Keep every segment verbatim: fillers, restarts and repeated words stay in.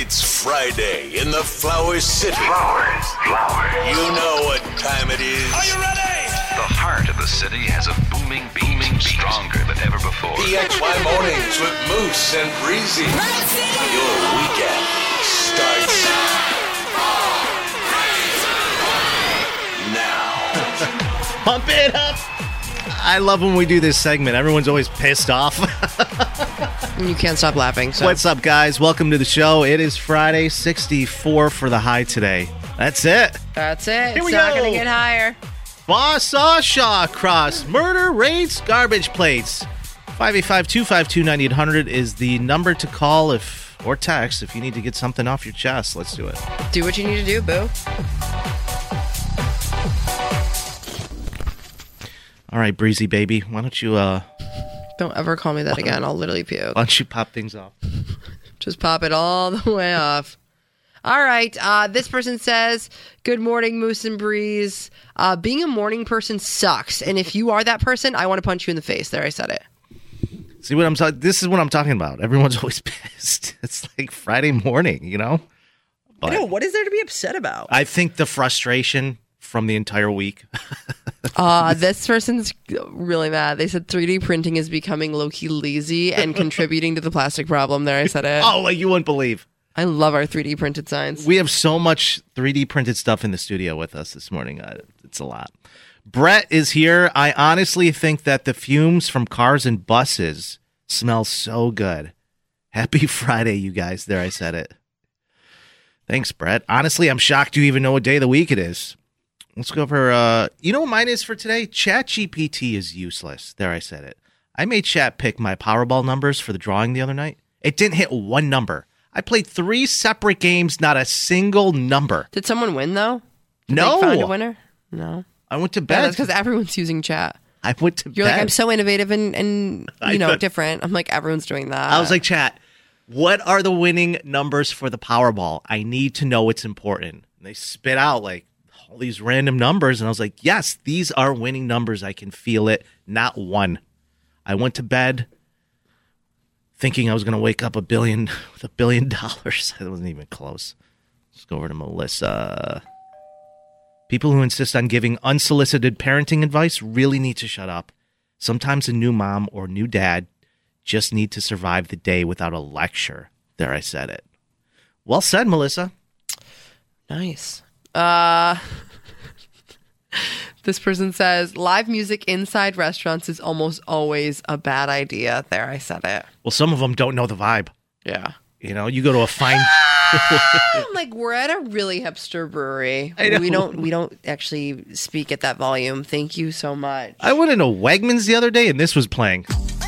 It's Friday in the Flower City. Flowers, flowers. You know what time it is. Are you ready? The heart of the city has a booming, beaming, stronger than ever before. P X Y Mornings with Moose and Breezy. Your weekend starts now. Pump it up. I love when we do this segment. Everyone's always pissed off. You can't stop laughing. So. What's up, guys? Welcome to the show. It is Friday, sixty-four for the high today. That's it. That's it. Here it's we not go. going to get higher. Boss Shaw Cross. Murder rates, garbage plates. five eight five, two five two, nine eight hundred is the number to call if or text if you need to get something off your chest. Let's do it. Do what you need to do, boo. All right, Breezy baby. Why don't you uh Don't ever call me that again. I'll literally puke. why don't you pop things off? Just pop it all the way off. All right. Uh, this person says, good morning, Moose and Breeze. Uh, being a morning person sucks. And if you are that person, I want to punch you in the face. There, I said it. See what I'm talking? This is what I'm talking about. Everyone's always pissed. It's like Friday morning, you know. But I know. What is there to be upset about? I think the frustration from the entire week. Uh, this person's really mad. They said three D printing is becoming low-key lazy and contributing to the plastic problem. There, I said it. Oh, like you wouldn't believe. I love our three D printed signs. We have so much three D printed stuff in the studio with us this morning. Uh, it's a lot. Brett is here. I honestly think that the fumes from cars and buses smell so good. Happy Friday, you guys. There, I said it. Thanks, Brett. Honestly, I'm shocked you even know what day of the week it is. Let's go over, uh, you know what mine is for today? ChatGPT is useless. There, I said it. I made Chat pick my Powerball numbers for the drawing the other night. It didn't hit one number. I played three separate games, not a single number. Did someone win, though? Did No. they find a winner? No. I went to Yeah, bed. that's because everyone's using chat. I went to You're bed. like, I'm so innovative and, and I you know, know. different. I'm like, everyone's doing that. I was like, Chat, what are the winning numbers for the Powerball? I need to know it's important. And they spit out like all these random numbers. And I was like, yes, these are winning numbers. I can feel it. Not one. I went to bed thinking I was going to wake up a billion with a billion dollars. I wasn't even close. Let's go over to Melissa. People who insist on giving unsolicited parenting advice really need to shut up. Sometimes a new mom or new dad just need to survive the day without a lecture. There, I said it. Well said, Melissa. Nice. Uh, this person says, live music inside restaurants is almost always a bad idea. There, I said it. Well, some of them don't know the vibe. Yeah. You know, you go to a fine... I'm like, we're at a really hipster brewery. I know. We don't we don't actually speak at that volume. Thank you so much. I went into Wegmans the other day and this was playing.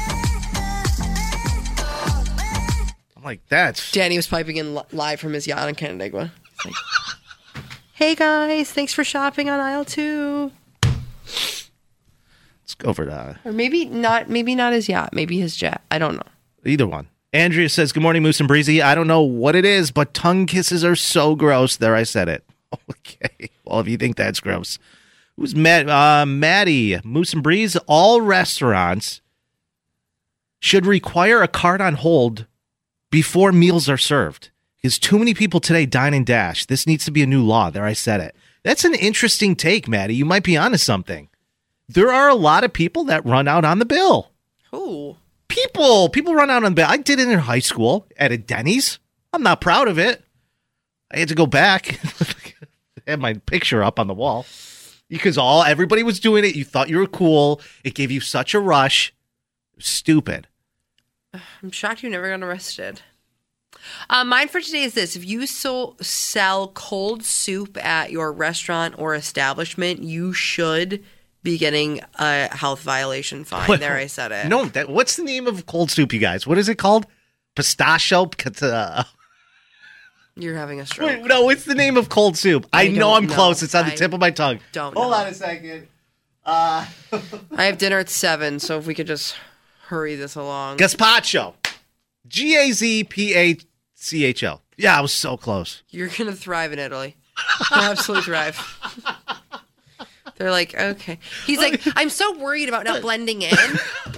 I'm like, that's... Danny was piping in li- live from his yacht in Canandaigua. Like, hey guys, thanks for shopping on aisle two. Let's go over to... Or maybe not. Maybe not his yacht. Maybe his jet. I don't know. Either one. Andrea says, good morning, Moose and Breezy. I don't know what it is, but tongue kisses are so gross. There, I said it. Okay. Well, if you think that's gross. Who's Matt? Uh, Maddie, Moose and Breeze. All restaurants should require a card on hold before meals are served. Because too many people today dine and dash. This needs to be a new law. There, I said it. That's an interesting take, Maddie. You might be onto something. There are a lot of people that run out on the bill. Ooh. People, people run out on the bill. I did it in high school at a Denny's. I'm not proud of it. I had to go back. Had my picture up on the wall because all everybody was doing it. You thought you were cool. It gave you such a rush. Stupid. I'm shocked you never got arrested. Uh, mine for today is this. If you so sell cold soup at your restaurant or establishment, you should be getting a health violation fine. What? There, I said it. No, that, what's the name of cold soup, you guys? What is it called? Pistachio? Uh, You're having a stroke. wait, no, what's the name of cold soup? I, I know don't I'm know. close. It's on the I tip of my tongue. don't Hold know. on a second. Uh, I have dinner at seven, so if we could just hurry this along. Gazpacho. G A Z P A C H O. Yeah, I was so close. You're going to thrive in Italy. You'll absolutely thrive. They're like, okay. He's like, I'm so worried about not blending in.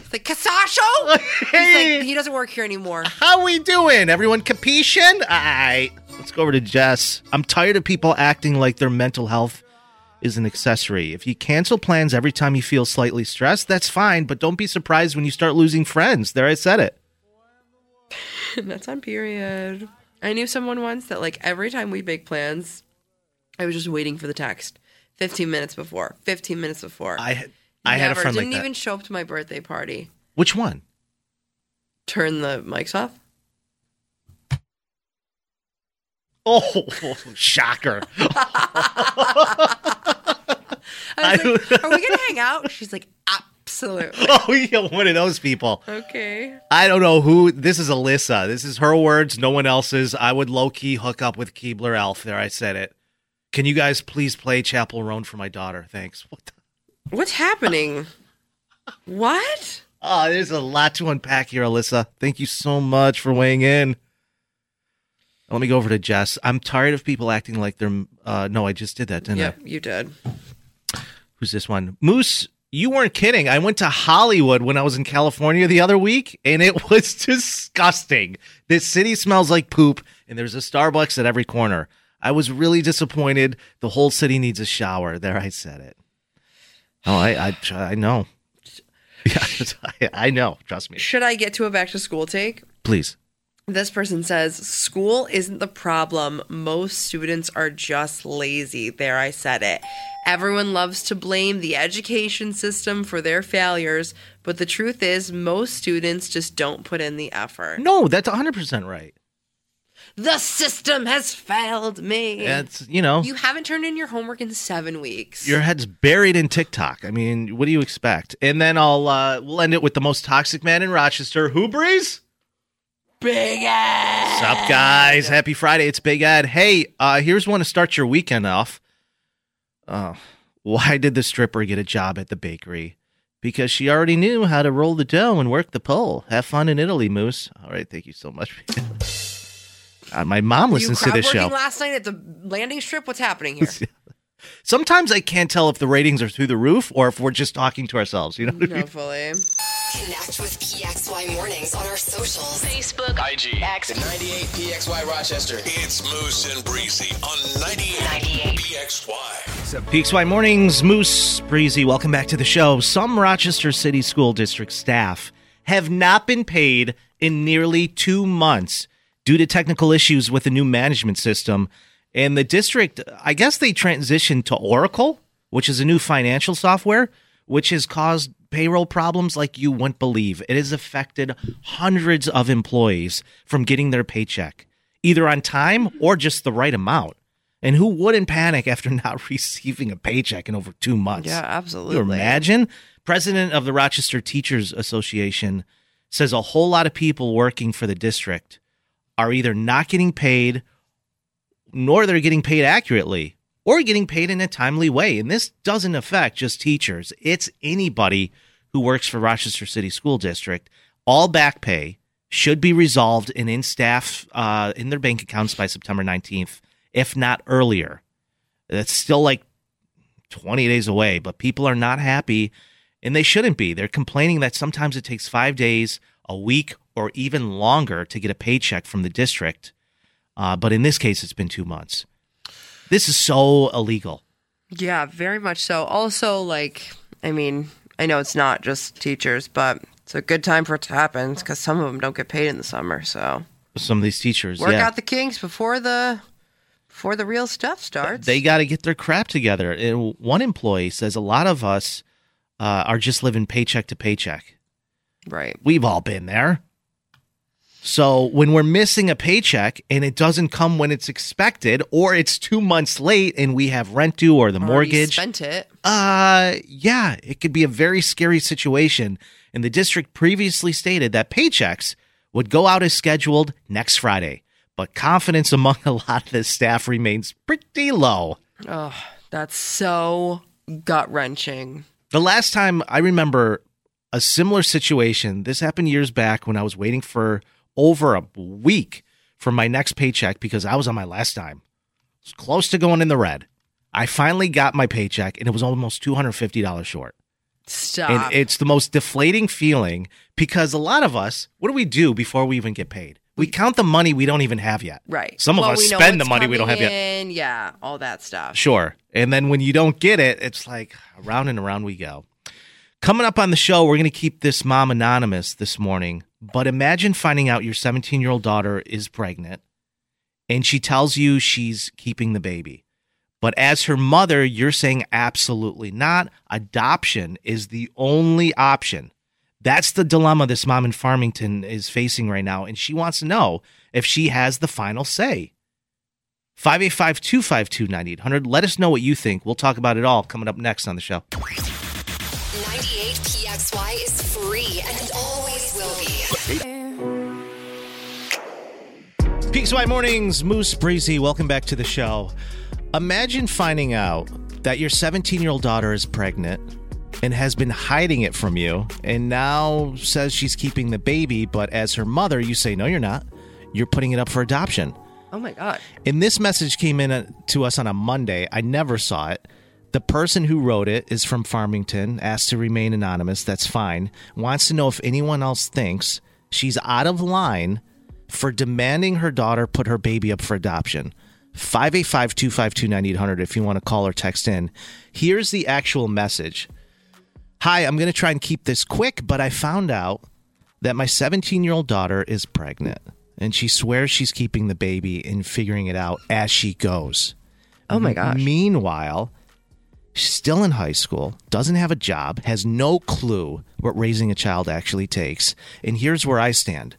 It's like, Casasho? He's like, he doesn't work here anymore. How we doing? Everyone capishin'? All right. Let's go over to Jess. I'm tired of people acting like their mental health is an accessory. If you cancel plans every time you feel slightly stressed, that's fine, but don't be surprised when you start losing friends. There, I said it. That's on period. I knew someone once that, like, every time we make plans, I was just waiting for the text. fifteen minutes before. fifteen minutes before. I I had a friend like that. Didn't even show up to my birthday party. Which one? Turn the mics off. Oh, shocker. I was like, are we going to hang out? She's like, absolutely. Oh, you're one of those people. Okay. I don't know who. This is Alyssa. This is her words, no one else's. I would low-key hook up with Keebler Elf. There, I said it. Can you guys please play Chapel Roan for my daughter? Thanks. What the? What's happening? What? Oh, there's a lot to unpack here, Alyssa. Thank you so much for weighing in. Let me go over to Jess. I'm tired of people acting like they're... Uh, no, I just did that, didn't yep, I? Yeah, you did. Who's this one? Moose, you weren't kidding. I went to Hollywood when I was in California the other week, and it was disgusting. This city smells like poop, and there's a Starbucks at every corner. I was really disappointed. The whole city needs a shower. There, I said it. Oh, I, I, I know. Yeah, I, I know. Trust me. Should I get to a back to school take? Please. This person says, school isn't the problem. Most students are just lazy. There, I said it. Everyone loves to blame the education system for their failures, but the truth is most students just don't put in the effort. No, that's one hundred percent right. The system has failed me. That's, you know. You haven't turned in your homework in seven weeks. Your head's buried in TikTok. I mean, what do you expect? And then I'll, uh, we'll end it with the most toxic man in Rochester. Who, Breeze? Big Ed. What's up, guys? Happy Friday. It's Big Ed. Hey, uh, here's one to start your weekend off. Uh, why did the stripper get a job at the bakery? Because she already knew how to roll the dough and work the pole. Have fun in Italy, Moose. All right, thank you so much. uh, my mom listens to this show. You crowd working last night at the landing strip? What's happening here? Sometimes I can't tell if the ratings are through the roof or if we're just talking to ourselves. You know what I mean? No, fully. Connect with P X Y Mornings on our socials. Facebook, I G, X, ninety-eight P X Y Rochester. It's Moose and Breezy on ninety-eight P X Y. P X Y Mornings, Moose, Breezy, welcome back to the show. Some Rochester City School District staff have not been paid in nearly two months due to technical issues with the new management system. And the district, I guess they transitioned to Oracle, which is a new financial software, which has caused payroll problems like you wouldn't believe. It has affected hundreds of employees from getting their paycheck, either on time or just the right amount. And who wouldn't panic after not receiving a paycheck in over two months? Yeah, absolutely. You imagine? President of the Rochester Teachers Association says a whole lot of people working for the district are either not getting paid, nor they're getting paid accurately, or getting paid in a timely way. And this doesn't affect just teachers. It's anybody who works for Rochester City School District. All back pay should be resolved and in staff uh, in their bank accounts by September nineteenth, if not earlier. That's still like twenty days away, but people are not happy, and they shouldn't be. They're complaining that sometimes it takes five days, a week, or even longer to get a paycheck from the district. Uh, but in this case, it's been two months. This is so illegal. Yeah, very much so. Also, like, I mean, I know it's not just teachers, but it's a good time for it to happen because some of them don't get paid in the summer. So some of these teachers, work yeah. out the kinks before the before the real stuff starts. They got to get their crap together. And one employee says a lot of us uh, are just living paycheck to paycheck. Right. We've all been there. So when we're missing a paycheck and it doesn't come when it's expected, or it's two months late and we have rent due or the Already mortgage, spent it. Uh, yeah, it could be a very scary situation. And the district previously stated that paychecks would go out as scheduled next Friday, but confidence among a lot of the staff remains pretty low. Oh, that's so gut wrenching. The last time I remember a similar situation, this happened years back when I was waiting for over a week for my next paycheck because I was on my last dime. I was close to going in the red. I finally got my paycheck, and it was almost two hundred fifty dollars short. Stop. And it's the most deflating feeling because a lot of us, what do we do before we even get paid? We count the money we don't even have yet. Right. Some of well, us we know spend the what's money we don't have coming yet. in, yeah, all that stuff. Sure. And then when you don't get it, it's like around and around we go. Coming up on the show, we're going to keep this mom anonymous this morning. But imagine finding out your seventeen-year-old daughter is pregnant and she tells you she's keeping the baby. But as her mother, you're saying absolutely not. Adoption is the only option. That's the dilemma this mom in Farmington is facing right now. And she wants to know if she has the final say. five eight five, two five two, nine eight hundred. Let us know what you think. We'll talk about it all coming up next on the show. ninety-eight P X Y is free and it always will be. P X Y Mornings, Moose Breezy. Welcome back to the show. Imagine finding out that your seventeen-year-old daughter is pregnant and has been hiding it from you and now says she's keeping the baby, but as her mother, you say, no, you're not. You're putting it up for adoption. Oh, my God. And this message came in to us on a Monday. I never saw it. The person who wrote it is from Farmington, asked to remain anonymous. That's fine. Wants to know if anyone else thinks she's out of line for demanding her daughter put her baby up for adoption. five eight five, two five two, nine eight hundred if you want to call or text in. Here's the actual message. Hi, I'm going to try and keep this quick, but I found out that my seventeen-year-old daughter is pregnant, and she swears she's keeping the baby and figuring it out as she goes. Oh, my gosh. Meanwhile, she's still in high school, doesn't have a job, has no clue what raising a child actually takes. And here's where I stand.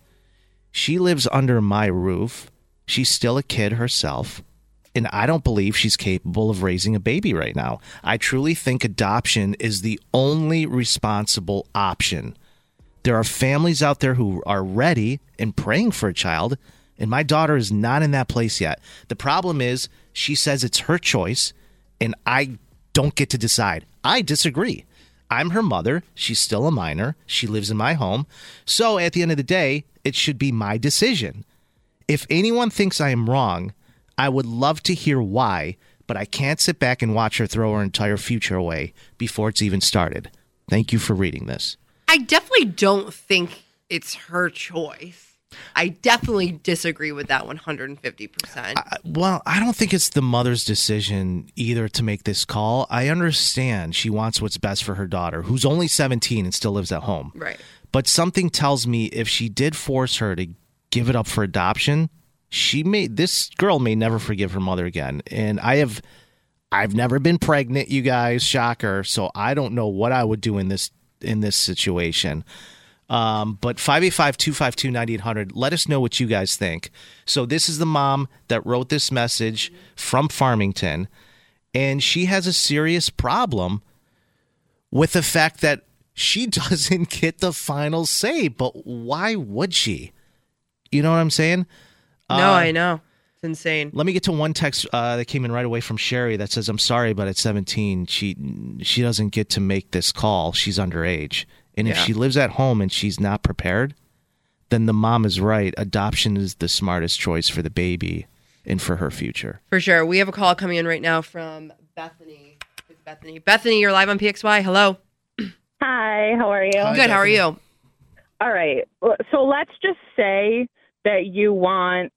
She lives under my roof. She's still a kid herself. And I don't believe she's capable of raising a baby right now. I truly think adoption is the only responsible option. There are families out there who are ready and praying for a child, and my daughter is not in that place yet. The problem is she says it's her choice, and I don't get to decide. I disagree. I'm her mother. She's still a minor. She lives in my home. So at the end of the day, it should be my decision. If anyone thinks I am wrong, I would love to hear why, but I can't sit back and watch her throw her entire future away before it's even started. Thank you for reading this. I definitely don't think it's her choice. I definitely disagree with that one hundred fifty percent. I, well, I don't think it's the mother's decision either to make this call. I understand she wants what's best for her daughter, who's only seventeen and still lives at home. Right. But something tells me if she did force her to give it up for adoption, she may this girl may never forgive her mother again. And I have I've never been pregnant, you guys, shocker, so I don't know what I would do in this in this situation. Um, but five eight five, two five two, nine eight hundred, let us know what you guys think. So this is the mom that wrote this message from Farmington, and she has a serious problem with the fact that she doesn't get the final say. But why would she? You know what I'm saying? No, uh, I know. It's insane. Let me get to one text uh, that came in right away from Sherry that says, I'm sorry, but at seventeen, she she doesn't get to make this call. She's underage. And if Yeah. she lives at home and she's not prepared, then the mom is right. Adoption is the smartest choice for the baby and for her future. For sure. We have a call coming in right now from Bethany. It's Bethany. Bethany, you're live on P X Y. Hello. Hi, how are you? Hi, Good. How are Bethany. you? All right. So let's just say that you want.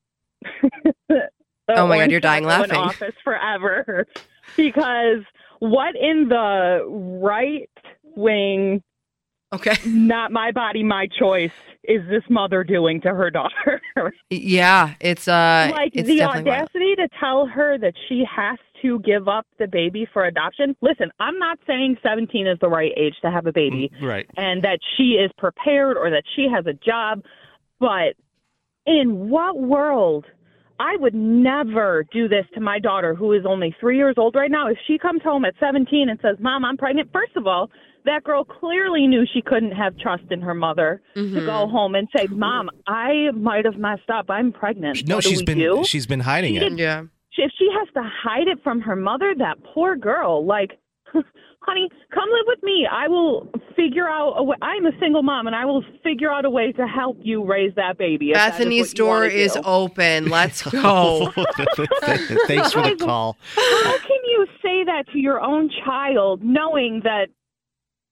the Oh my God, Orange you're dying County in laughing. office forever, because what in the right wing, Okay. not my body, my choice, is this mother doing to her daughter? Yeah, it's uh, like it's the definitely wild. audacity to tell her that she has to give up the baby for adoption. Listen, I'm not saying seventeen is the right age to have a baby. Right. And that she is prepared or that she has a job. But in what world? I would never do this to my daughter, who is only three years old right now. If she comes home at seventeen and says, Mom, I'm pregnant, first of all, that girl clearly knew she couldn't have trust in her mother Mm-hmm. to go home and say, Mom, I might have messed up. I'm pregnant. No, What do she's we been do? she's been hiding She it. did- Yeah. If she has to hide it from her mother, that poor girl, like, honey, come live with me. I will figure out a way. I'm a single mom, and I will figure out a way to help you raise that baby. if that is Bethany's what you wanna door is do. open. Let's go. Thanks for the call. How can you say that to your own child, knowing that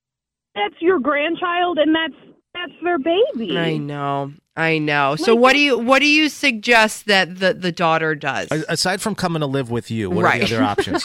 that's your grandchild, and that's that's their baby. I know. I know. So what do you what do you suggest that the, the daughter does? Aside from coming to live with you, what Right. are the other options?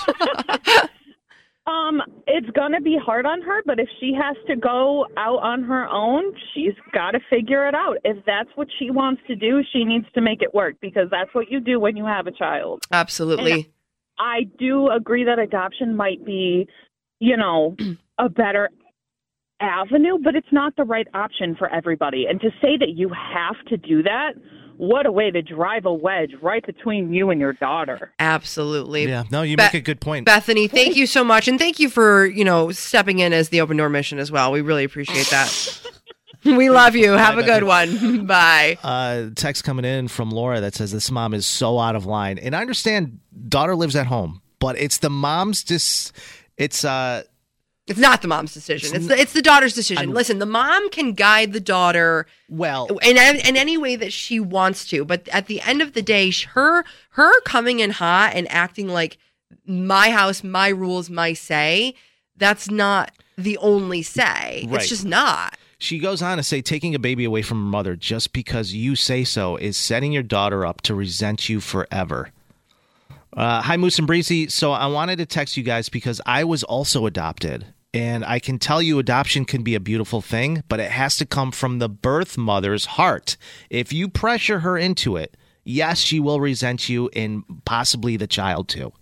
Um, it's gonna be hard on her, but if she has to go out on her own, she's got to figure it out. If that's what she wants to do, she needs to make it work, because that's what you do when you have a child. Absolutely. And I do agree that adoption might be, you know, a better avenue, but it's not the right option for everybody. And to say that you have to do that, what a way to drive a wedge right between you and your daughter. Absolutely. Yeah, no, you Be- make a good point. Bethany, thank you so much. And thank you for, you know, stepping in as the Open Door Mission as well. We really appreciate that. We love you. Have a good one. Bye. Uh, text coming in from Laura that says this mom is so out of line. And I understand daughter lives at home, but it's the mom's just, it's, uh, It's not the mom's decision. It's the, it's the daughter's decision. I'm- Listen, the mom can guide the daughter well, in, in any way that she wants to. But at the end of the day, sh- her her coming in hot and acting like my house, my rules, my say, that's not the only say. Right. It's just not. she goes on to say taking a baby away from her mother just because you say so is setting your daughter up to resent you forever. Uh, hi, Moose and Breezy. So I wanted to text you guys because I was also adopted. And I can tell you adoption can be a beautiful thing, but it has to come from the birth mother's heart. If you pressure her into it, yes, she will resent you and possibly the child too.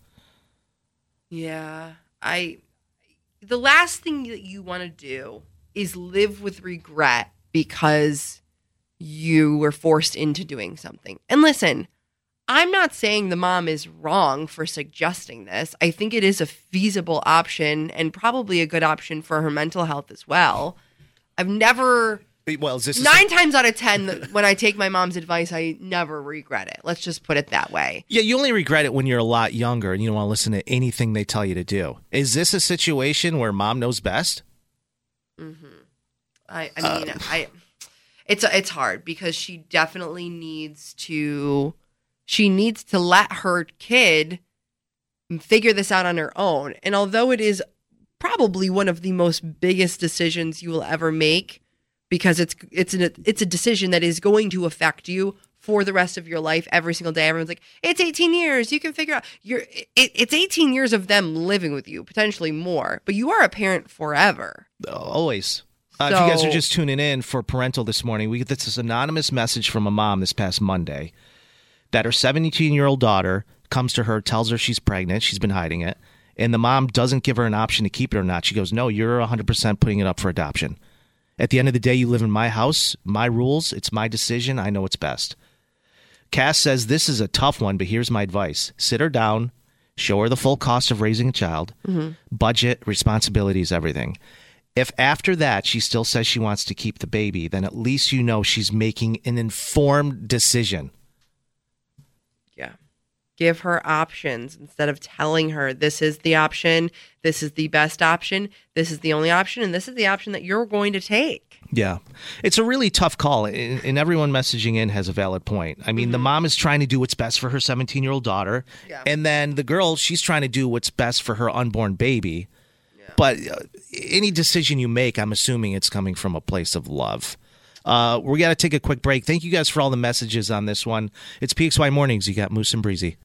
Yeah. I the last thing that you want to do is live with regret because you were forced into doing something. And listen, I'm not saying the mom is wrong for suggesting this. I think it is a feasible option and probably a good option for her mental health as well. I've never, Well, is this nine times out of ten, when I take my mom's advice, I never regret it. Let's just put it that way. Yeah, you only regret it when you're a lot younger and you don't want to listen to anything they tell you to do. Is this a situation where mom knows best? Mm-hmm. I, I mean, uh. I, it's it's hard because she definitely needs to. She needs to let her kid figure this out on her own. And although it is probably one of the most biggest decisions you will ever make, because it's it's an, it's a decision that is going to affect you for the rest of your life every single day. Everyone's like, it's eighteen years. You can figure out. You're, it, it's eighteen years of them living with you, potentially more. But you are a parent forever. Always. Uh, So, if you guys are just tuning in for Parental this morning, we get this anonymous message from a mom this past Monday that her seventeen-year-old daughter comes to her, tells her she's pregnant. She's been hiding it. And the mom doesn't give her an option to keep it or not. She goes, no, you're one hundred percent putting it up for adoption. At the end of the day, you live in my house, my rules. It's my decision. I know what's best. Cass says, this is a tough one, but here's my advice. Sit her down, show her the full cost of raising a child, mm-hmm. budget, responsibilities, everything. If after that she still says she wants to keep the baby, then at least you know she's making an informed decision. Yeah. Give her options instead of telling her this is the option, this is the best option, this is the only option, and this is the option that you're going to take. Yeah. It's a really tough call, and and everyone messaging in has a valid point. I mean, mm-hmm. the mom is trying to do what's best for her seventeen-year-old daughter, yeah. and then the girl, she's trying to do what's best for her unborn baby. Yeah. But uh, any decision you make, I'm assuming it's coming from a place of love. Uh, we got to take a quick break. Thank you guys for all the messages on this one. It's P X Y Mornings. You got Moose and Breezy.